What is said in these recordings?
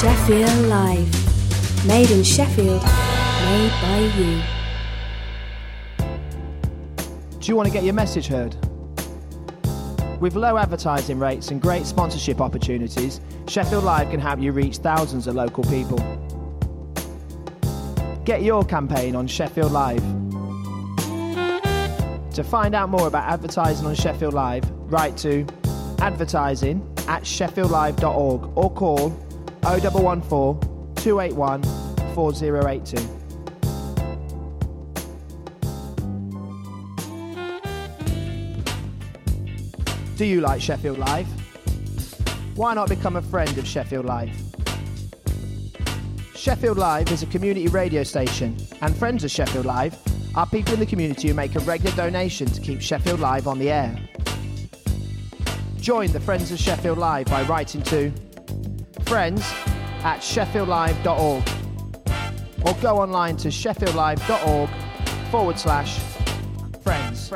Sheffield Live. Made in Sheffield, made by you. Do you want to get your message heard? With low advertising rates and great sponsorship opportunities, Sheffield Live can help you reach thousands of local people. Get your campaign on Sheffield Live. To find out more about advertising on Sheffield Live, write to advertising@sheffieldlive.org or call 0114 281 4082. Do you like Sheffield Live? Why not become a friend of Sheffield Live? Sheffield Live is a community radio station, and friends of Sheffield Live are people in the community who make a regular donation to keep Sheffield Live on the air. Join the Friends of Sheffield Live by writing to friends@sheffieldlive.org or go online to sheffieldlive.org/friends.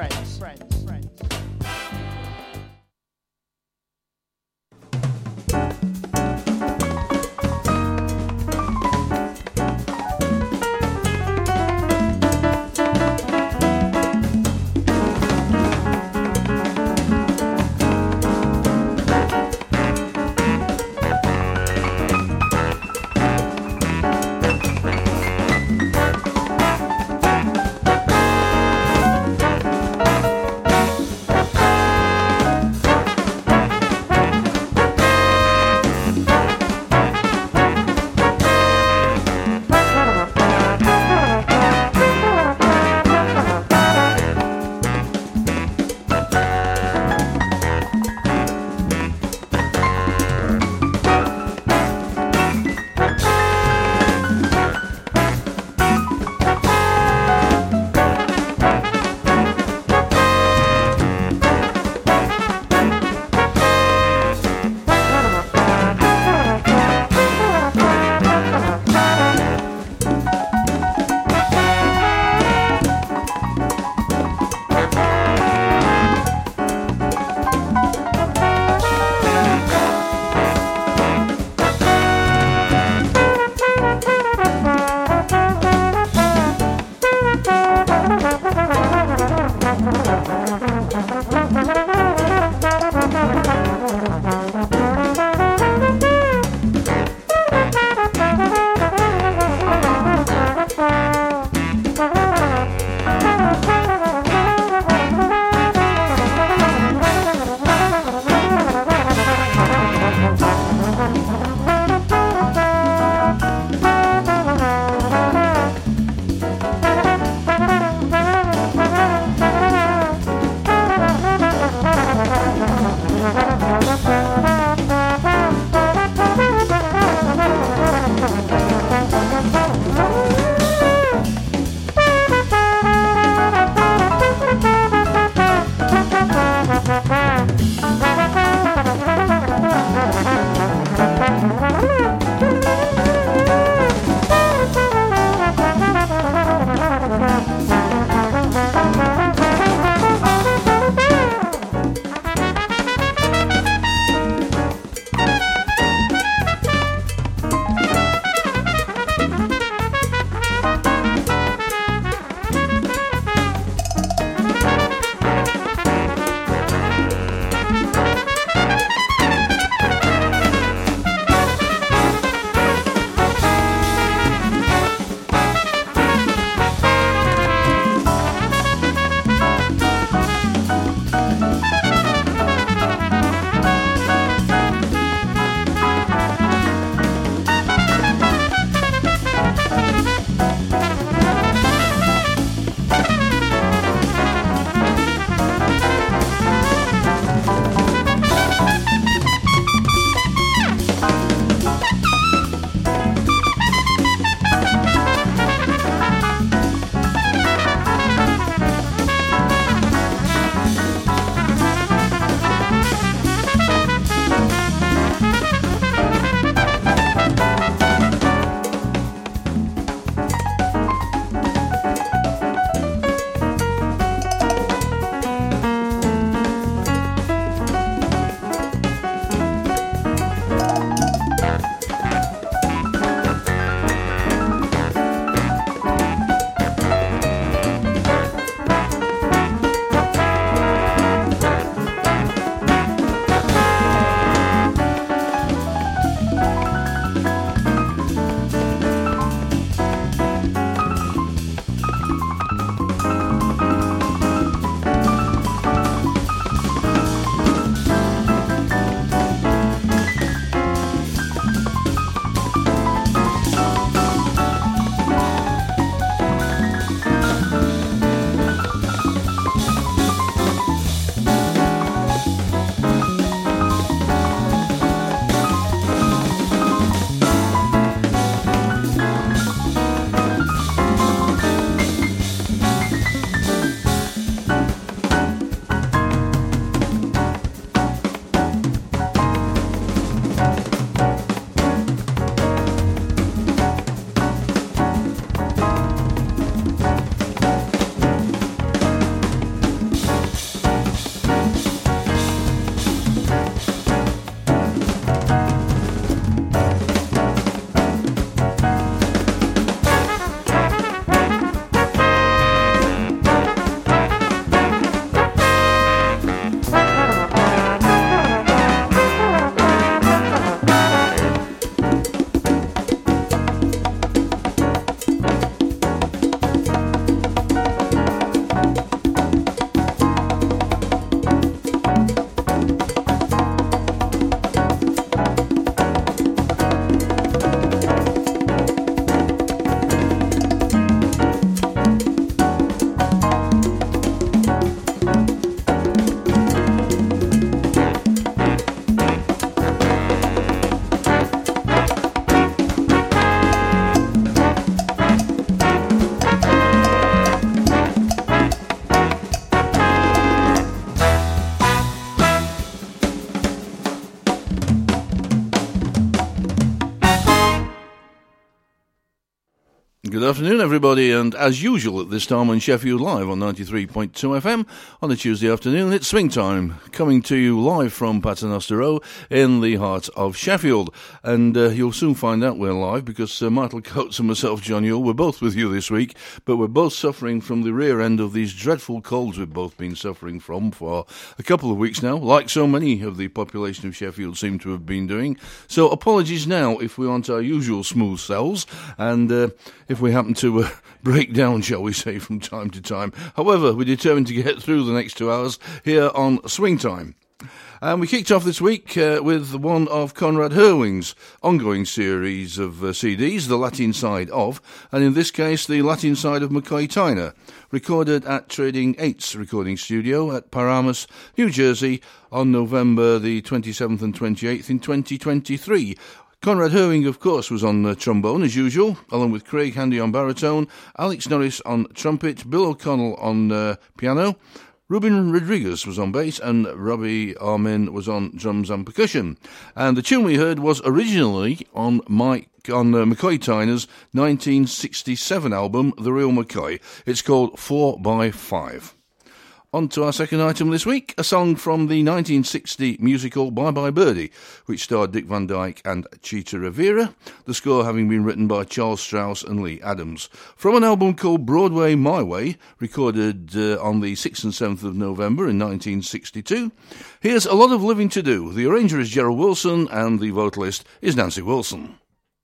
Good afternoon, everybody, and as usual at this time on Sheffield Live on 93.2 FM on a Tuesday afternoon, it's swing time, coming to you live from Paternoster Row in the heart of Sheffield. And you'll soon find out we're live because Michael Coates and myself, John Yule, we're both with you this week, but we're both suffering from the rear end of these dreadful colds we've both been suffering from for a couple of weeks now, like so many of the population of Sheffield seem to have been doing. So apologies now if we aren't our usual smooth selves, and if we happen to break down, shall we say, from time to time. However, we're determined to get through the next 2 hours here on Swing Time. And we kicked off this week with one of Conrad Herwing's ongoing series of CDs, The Latin Side Of, and in this case, The Latin Side of McCoy Tyner, recorded at Trading 8's recording studio at Paramus, New Jersey, on November the 27th and 28th in 2023. Conrad Herwing, of course, was on trombone, as usual, along with Craig Handy on baritone, Alex Norris on trumpet, Bill O'Connell on piano, Ruben Rodriguez was on bass, and Robbie Armin was on drums and percussion. And the tune we heard was originally on McCoy Tyner's 1967 album, The Real McCoy. It's called 4x5. On to our second item this week, a song from the 1960 musical Bye Bye Birdie, which starred Dick Van Dyke and Cheetah Rivera, the score having been written by Charles Strauss and Lee Adams. From an album called Broadway My Way, recorded on the 6th and 7th of November in 1962, here's A Lot of Living to Do. The arranger is Gerald Wilson and the vocalist is Nancy Wilson.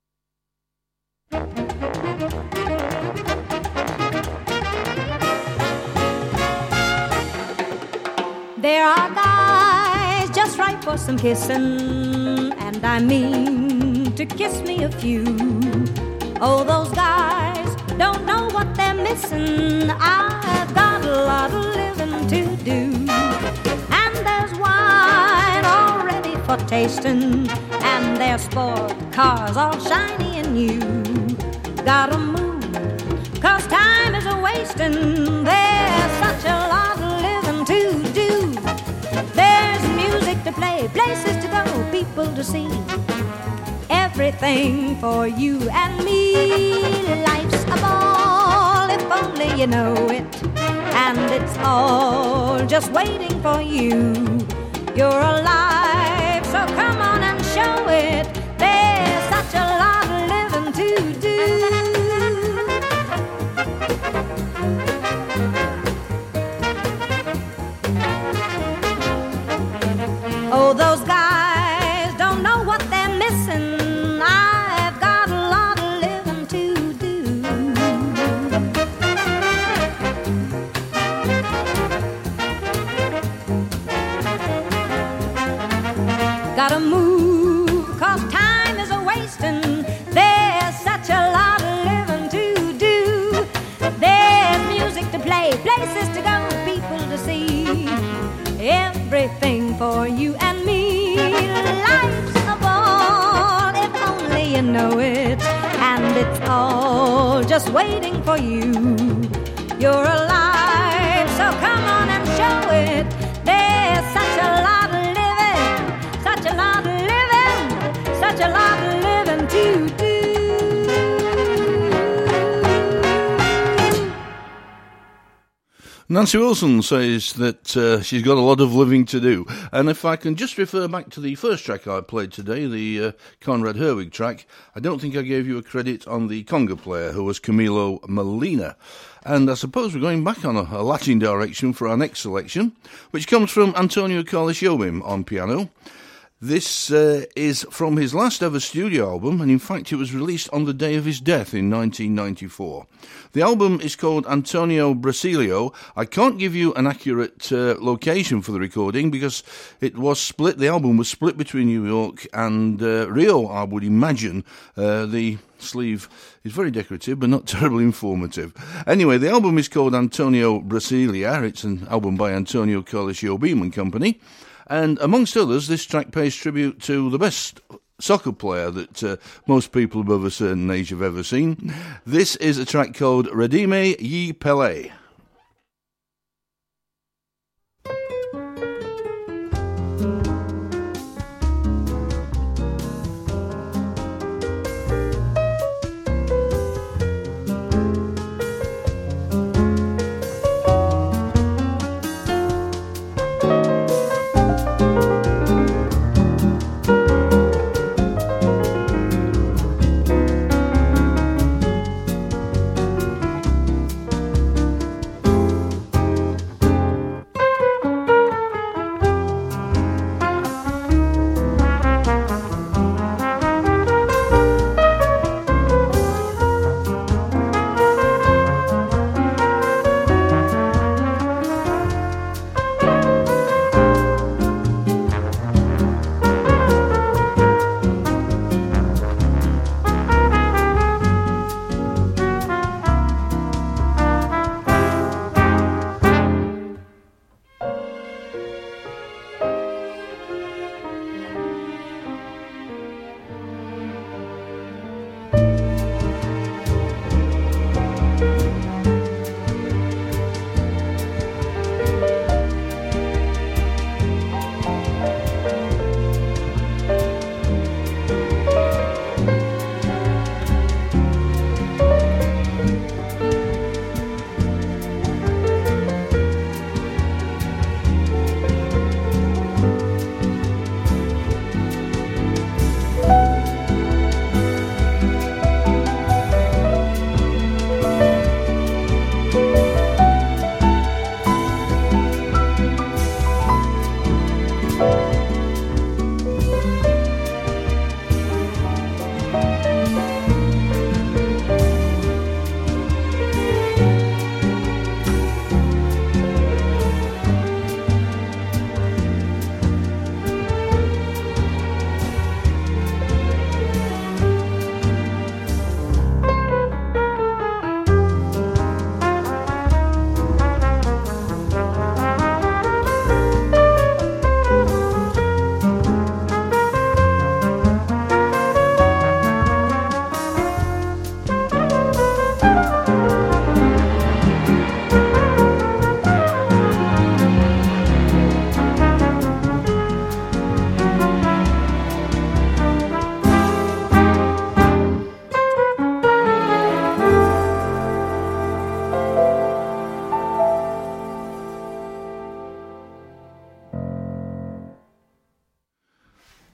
There are guys just right for some kissing, and I mean to kiss me a few. Oh, those guys don't know what they're missing. I've got a lot of living to do. And there's wine already for tasting, and there's sport cars all shiny and new. Gotta move, 'cause time is a-wasting. There's such a lot of living to do. There's music to play, places to go, people to see. Everything for you and me. Life's a ball, if only you know it. And it's all just waiting for you. You're alive, so come on and show it. There's such a lot of living to do. Oh, those guys don't know what they're missing. I've got a lot of living to do. Gotta move, 'cause time is a-wasting. There's such a lot of living to do. There's music to play, places to go, people to see. Everything for you and me. Life's a ball, if only you know it. And it's all just waiting for you. You're alive, so come on and show it. There's such a lot of living, such a lot of living, such a lot of living to do. Nancy Wilson says that she's got a lot of living to do. And if I can just refer back to the first track I played today, the Conrad Herwig track, I don't think I gave you a credit on the conga player, who was Camilo Molina. And I suppose we're going back on a Latin direction for our next selection, which comes from Antonio Carlos Jobim on piano. This is from his last ever studio album, and in fact it was released on the day of his death in 1994. The album is called Antonio Brasilio. I can't give you an accurate location for the recording because it was split. The album was split between New York and Rio, I would imagine. The sleeve is very decorative but not terribly informative. Anyway, the album is called Antonio Brasilia. It's an album by Antonio Carlos Jobim and Company. And amongst others, this track pays tribute to the best soccer player that most people above a certain age have ever seen. This is a track called Redime Ye Pelé.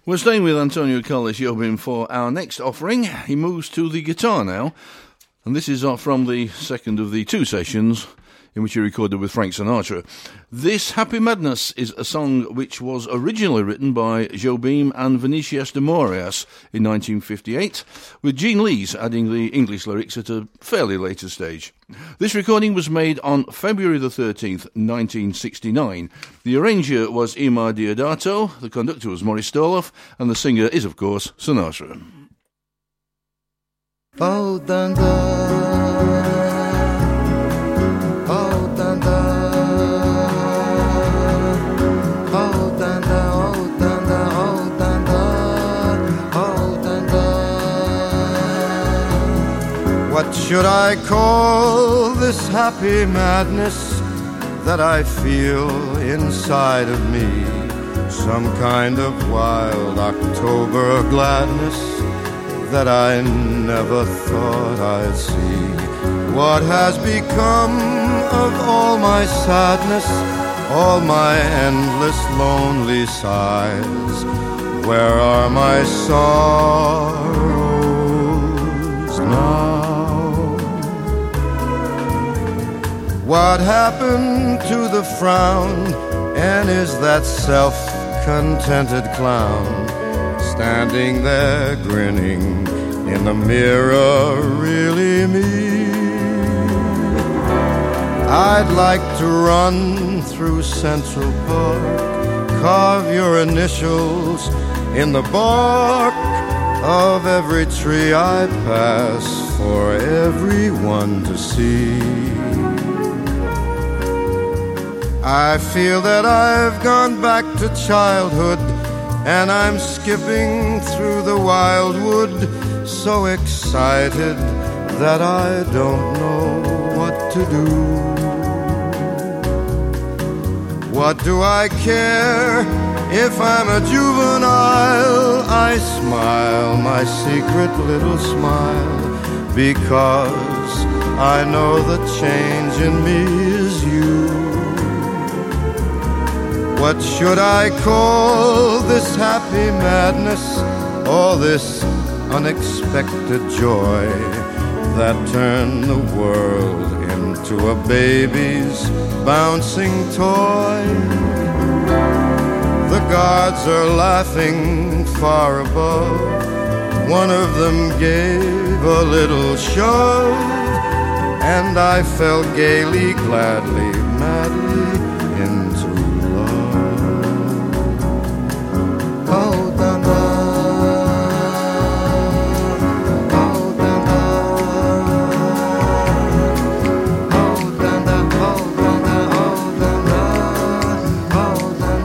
We're staying with Antonio Carlos Jobim for our next offering. He moves to the guitar now, and this is from the second of the two sessions in which he recorded with Frank Sinatra. This Happy Madness is a song which was originally written by Jobim and Vinicius de Moraes in 1958, with Gene Lees adding the English lyrics at a fairly later stage. This recording was made on February the 13th, 1969. The arranger was Imar Deodato, the conductor was Maurice Stoloff, and the singer is, of course, Sinatra. Oh, dun, dun. Oh, dun, dun. Oh, dun, dun. Oh, dun, dun. Oh, dun, dun. Oh, dun, dun. What should I call this happy madness that I feel inside of me? Some kind of wild October gladness that I never thought I'd see. What has become of all my sadness, all my endless lonely sighs? Where are my sorrows now? What happened to the frown? And is that self-contented clown standing there grinning in the mirror really me? I'd like to run through Central Park, carve your initials in the bark of every tree I pass for everyone to see. I feel that I've gone back to childhood, and I'm skipping through the wildwood, so excited that I don't know what to do. What do I care if I'm a juvenile? I smile my secret little smile, because I know the change in me is you. What should I call this happy madness, all this unexpected joy that turned the world into a baby's bouncing toy? The gods are laughing far above. One of them gave a little shove, and I fell gaily, gladly, madly into oh, dun, dun. Oh, dun, dun. Oh, dun, dun. Oh, dun, dun. Oh, dun, dun. Oh, dun,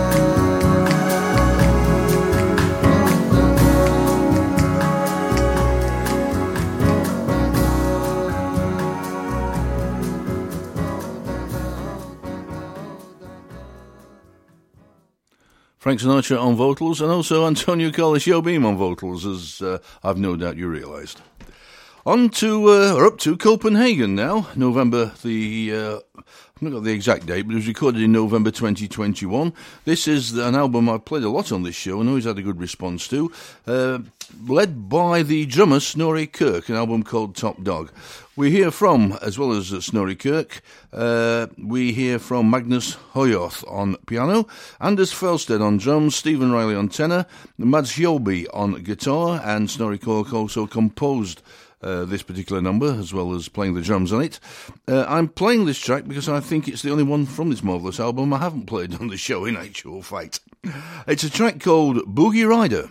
Frank Sinatra on vocals, and also Antonio Carlos Jobim on vocals, as I've no doubt you realised. On to, or up to Copenhagen now, November the, I've not got the exact date, but it was recorded in November 2021. This is an album I've played a lot on this show, and always had a good response to, led by the drummer Snorri Kirk, an album called Top Dog. We hear from, as well as Snorri Kirk, we hear from Magnus Højorth on piano, Anders Felsted on drums, Stephen Riley on tenor, Mads Hjolby on guitar, and Snorri Kirk also composed this particular number, as well as playing the drums on it. I'm playing this track because I think it's the only one from this marvellous album I haven't played on the show, in actual fact. It's a track called Boogie Rider.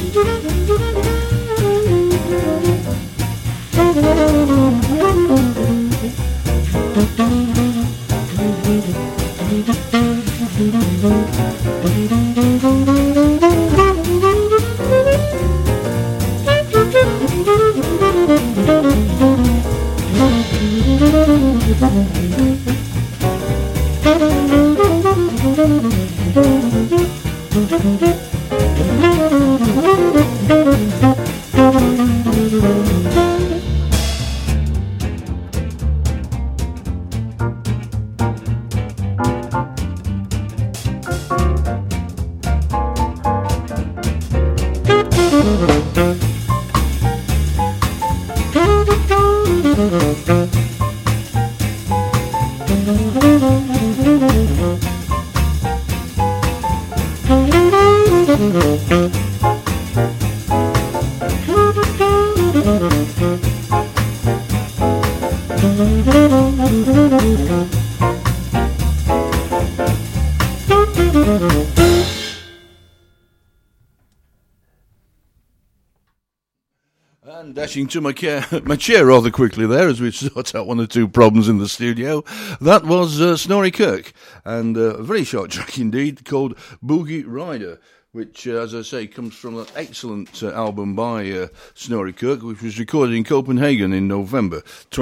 And dashing to my chair rather quickly there as we sort out one or two problems in the studio. That was Snorri Kirk, and a very short track indeed called Boogie Rider, which, as I say, comes from an excellent album by Snorri Kirk, which was recorded in Copenhagen in November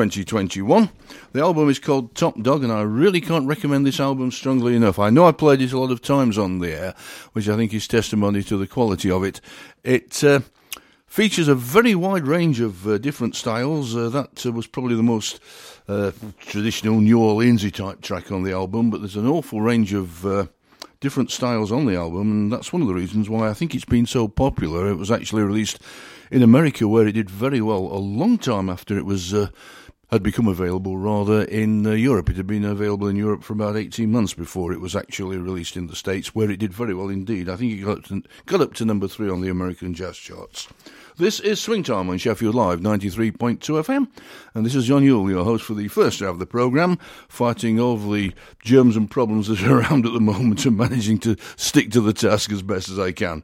2021. The album is called Top Dog, and I really can't recommend this album strongly enough. I know I played it a lot of times on the air, which I think is testimony to the quality of it. It features a very wide range of different styles. That was probably the most traditional New Orleans-y type track on the album, but there's an awful range of different styles on the album, and that's one of the reasons why I think it's been so popular. It was actually released in America, where it did very well a long time after it was had become available, rather, in Europe. It had been available in Europe for about 18 months before it was actually released in the States, where it did very well indeed. I think it got up to number 3 on the American jazz charts. This is Swing Time on Sheffield Live 93.2 FM, and this is John Yule, your host for the first half of the programme, fighting over the germs and problems that are around at the moment and managing to stick to the task as best as I can.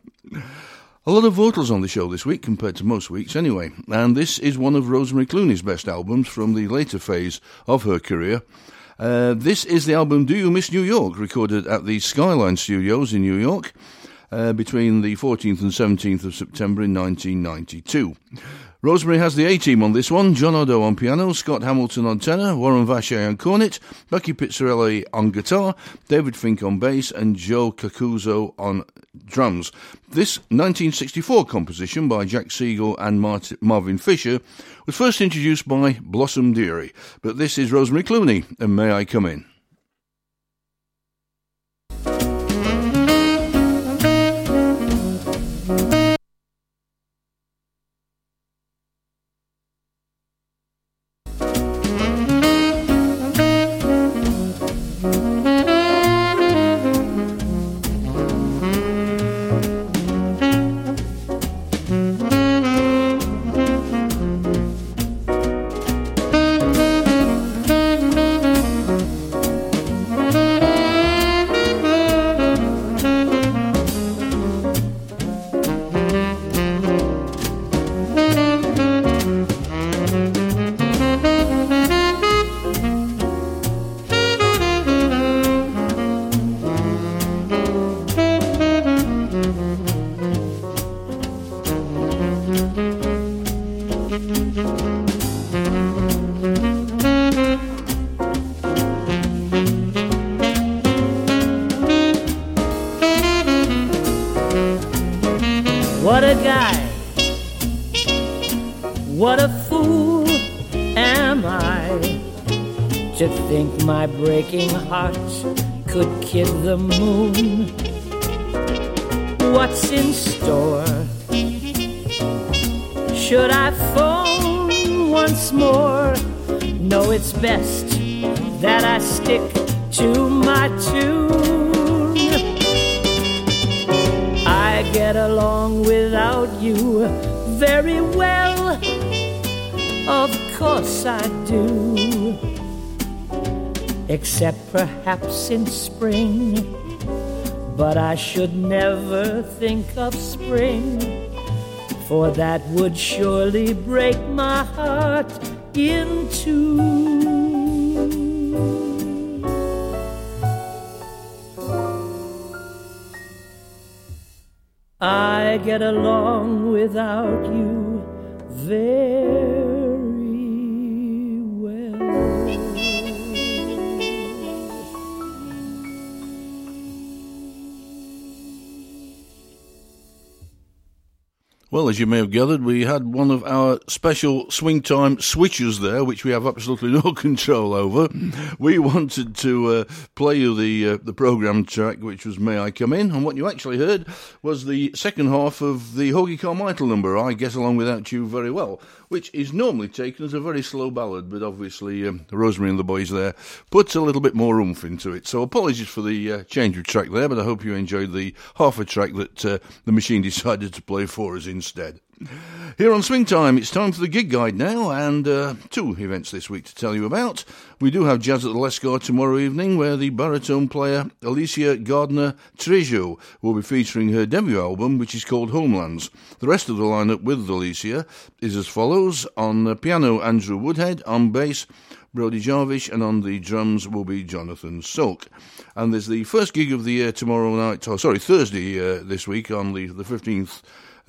A lot of vocals on the show this week, compared to most weeks anyway, and this is one of Rosemary Clooney's best albums from the later phase of her career. This is the album Do You Miss New York, recorded at the Skyline Studios in New York between the 14th and 17th of September in 1992. Rosemary has the A-team on this one: John Oddo on piano, Scott Hamilton on tenor, Warren Vacher on cornet, Becky Pizzarelli on guitar, David Fink on bass, and Joe Cacuzo on drums. This 1964 composition by Jack Siegel and Marvin Fisher was first introduced by Blossom Dearie, but this is Rosemary Clooney and May I Come In. What a guy, what a fool am I to think my breaking heart could kid the moon. What's in store? Should I phone once more? No, it's best that I stick to my tune. I get along without you very well, of course I do, except perhaps in spring, but I should never think of spring for that would surely break my heart in two. I get along without you very well. Well, as you may have gathered, we had one of our special swing time switches there, which we have absolutely no control over. We wanted to play you the programme track, which was May I Come In, and what you actually heard was the second half of the Hoagy Carmichael number, I Get Along Without You Very Well, which is normally taken as a very slow ballad, but obviously Rosemary and the boys there puts a little bit more oomph into it. So apologies for the change of track there, but I hope you enjoyed the half a track that the machine decided to play for us instead. Here on Swing Time, it's time for the gig guide now, and two events this week to tell you about. We do have Jazz at the Lescar tomorrow evening, where the baritone player Alicia Gardner-Trejo will be featuring her debut album, which is called Homelands. The rest of the lineup with Alicia is as follows. On piano, Andrew Woodhead. On bass, Brody Jarvis, and on the drums will be Jonathan Sulk. And there's the first gig of the year Thursday this week on the 15th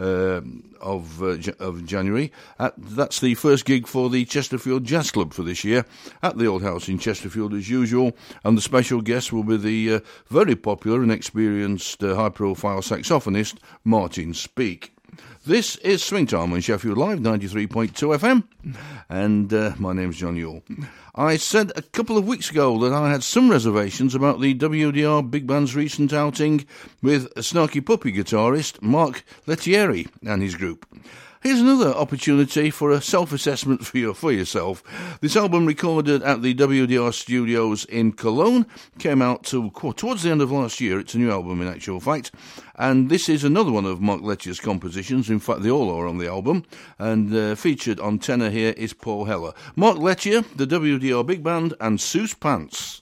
of January. That's the first gig for the Chesterfield Jazz Club for this year at the Old House in Chesterfield as usual, and the special guest will be the very popular and experienced high-profile saxophonist Martin Speake. This is Swing Time on Sheffield Live 93.2 FM, and my name's John Yule. I said a couple of weeks ago that I had some reservations about the WDR Big Band's recent outing with Snarky Puppy guitarist Mark Lettieri and his group. Here's another opportunity for a self-assessment for yourself. This album, recorded at the WDR studios in Cologne, came out towards the end of last year. It's a new album in actual fact. And this is another one of Mark Lettieri's compositions. In fact, they all are on the album. And featured on tenor here is Paul Heller. Mark Lettieri, the WDR Big Band, and Seuss Pants.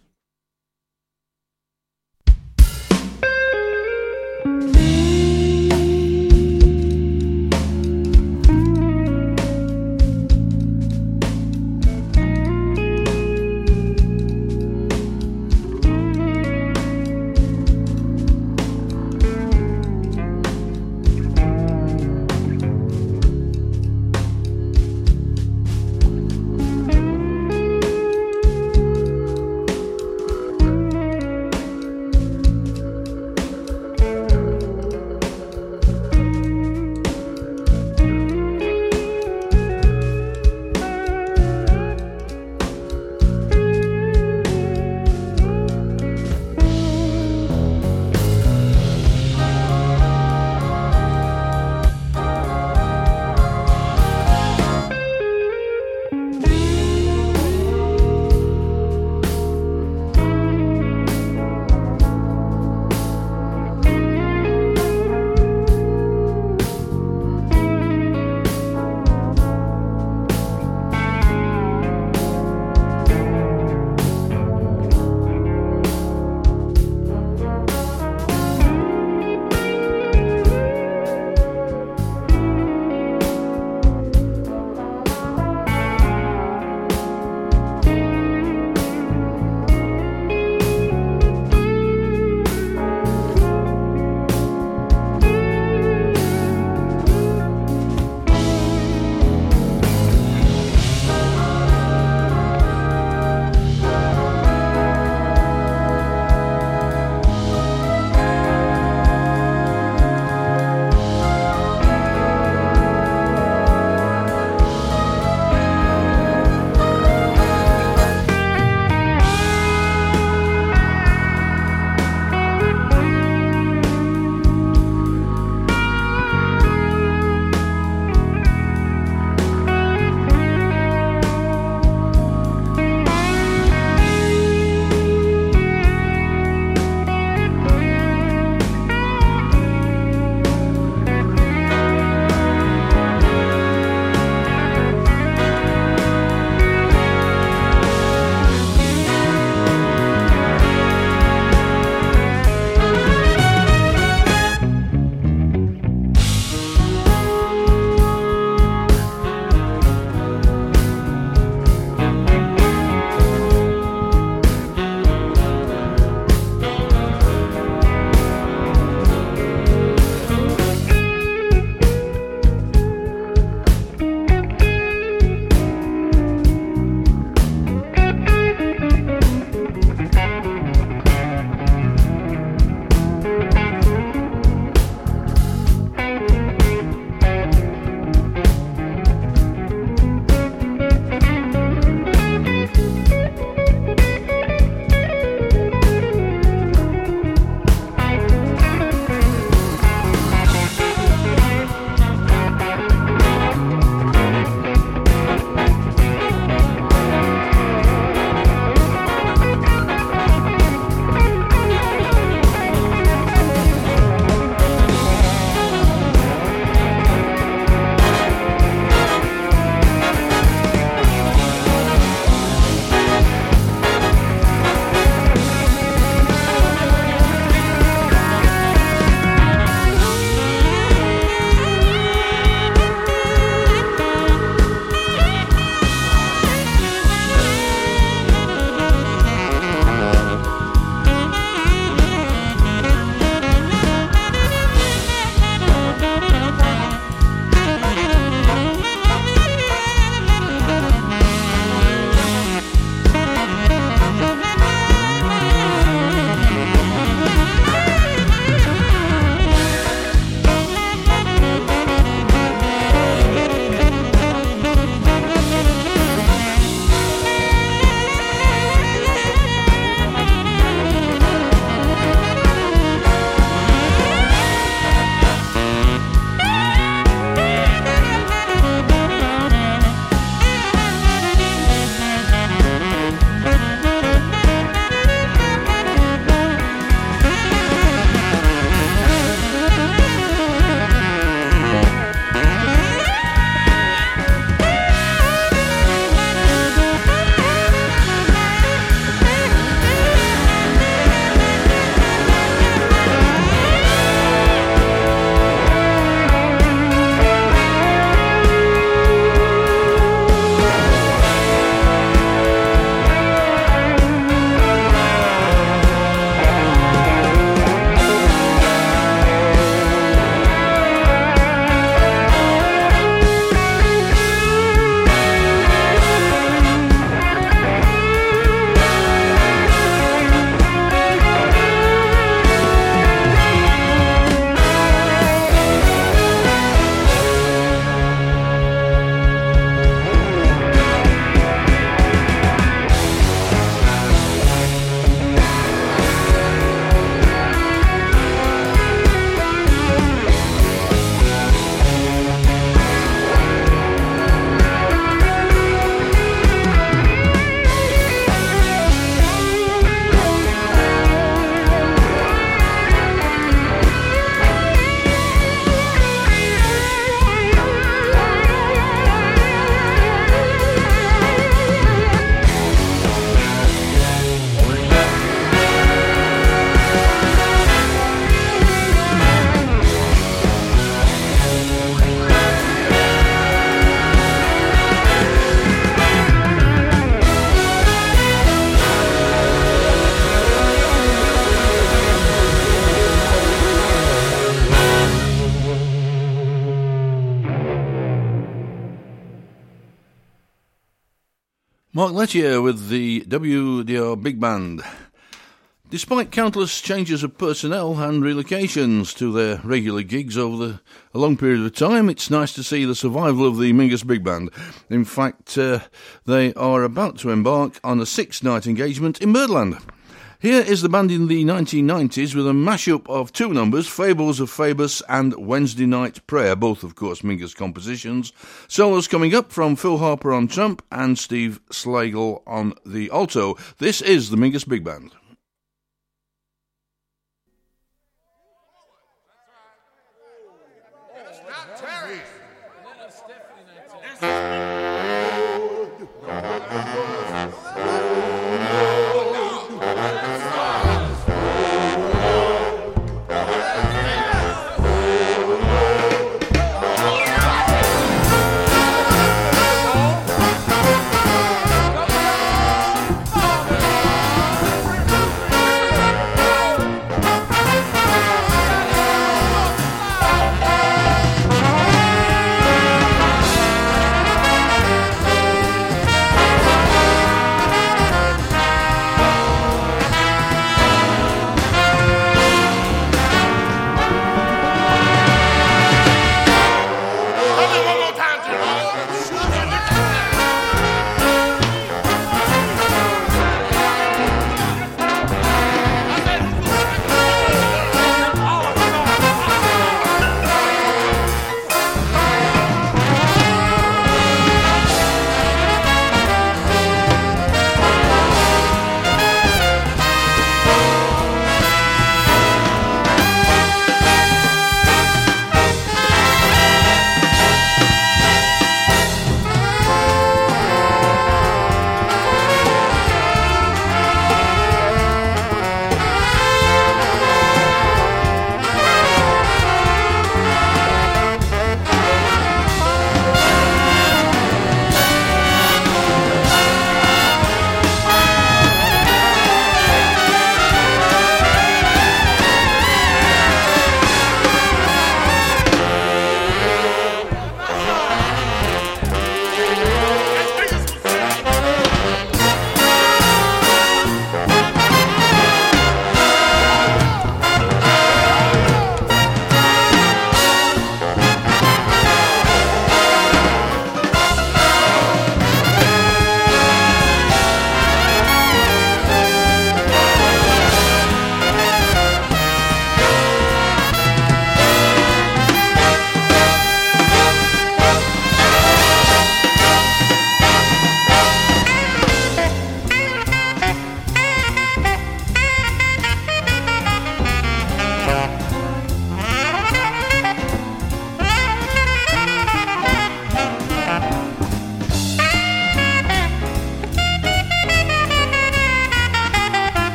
Mark Lettier with the WDR Big Band. Despite countless changes of personnel and relocations to their regular gigs over a long period of time, it's nice to see the survival of the Mingus Big Band. In fact, they are about to embark on a 6-night engagement in Birdland. Here is the band in the 1990s with a mashup of two numbers, Fables of Phoebus and Wednesday Night Prayer, both of course Mingus compositions. Solos coming up from Phil Harper on trump and Steve Slagle on the alto. This is the Mingus Big Band. Come on.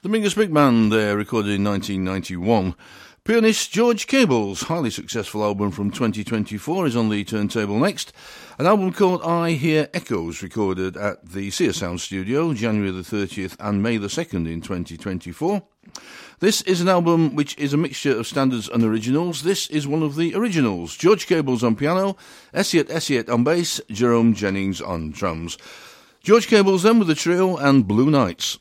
The Mingus Big Band, recorded in 1991. Pianist George Cable's highly successful album from 2024 is on the turntable next. An album called I Hear Echoes, recorded at the Sear Sound Studio, January the 30th and May the 2nd in 2024. This is an album which is a mixture of standards and originals. This is one of the originals. George Cable's on piano, Essiet on bass, Jerome Jennings on drums. George Cable's then with the trio and Blue Nights.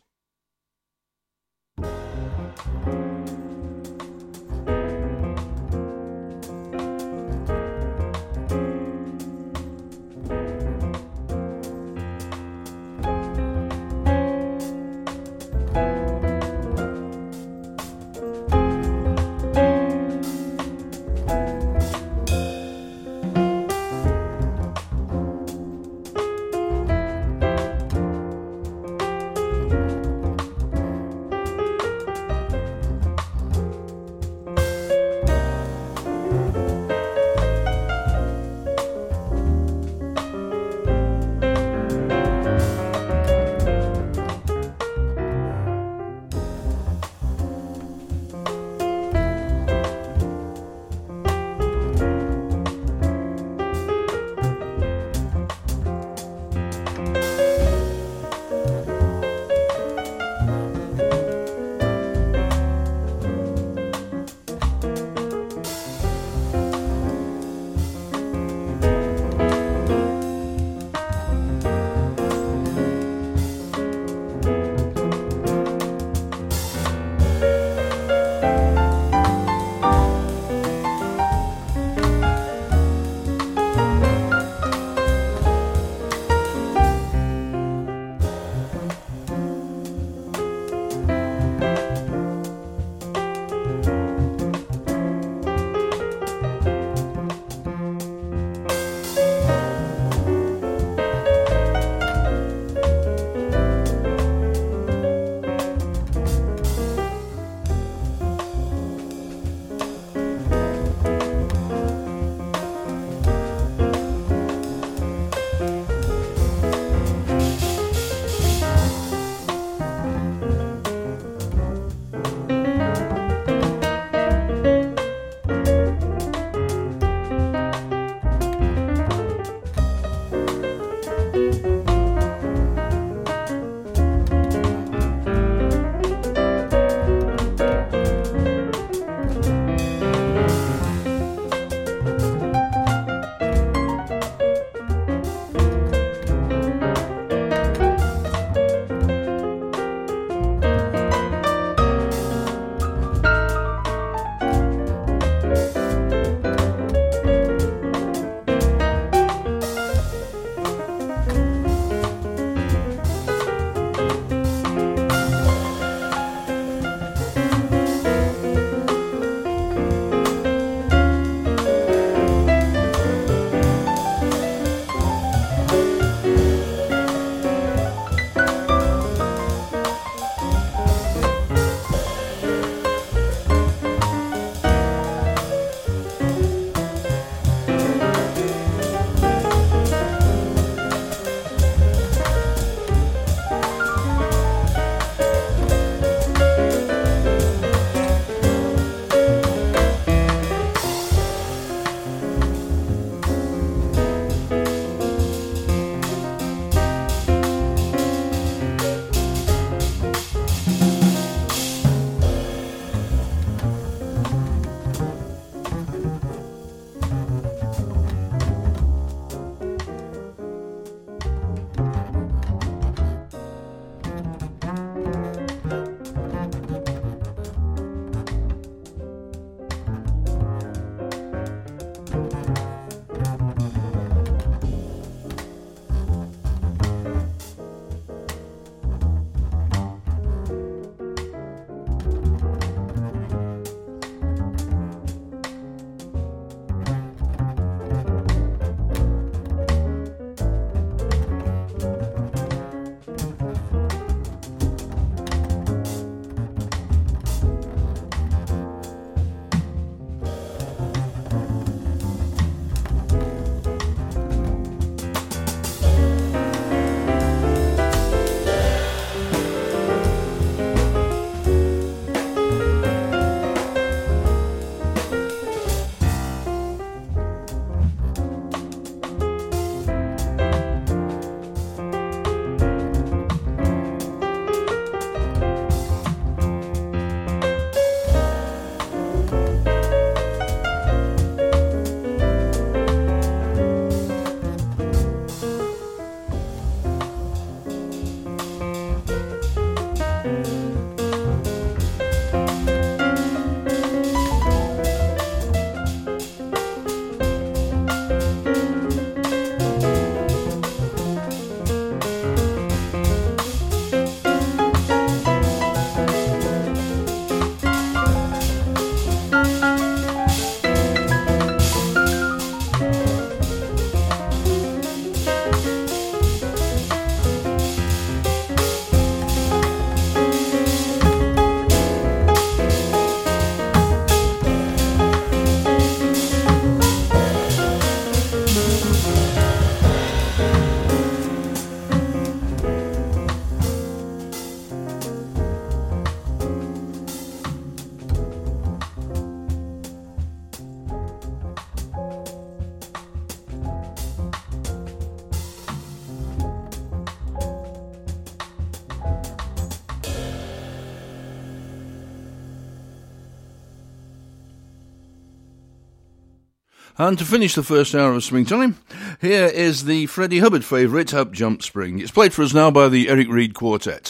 And to finish the first hour of Springtime, here is the Freddie Hubbard favourite, Up Jump Spring. It's played for us now by the Eric Reed Quartet.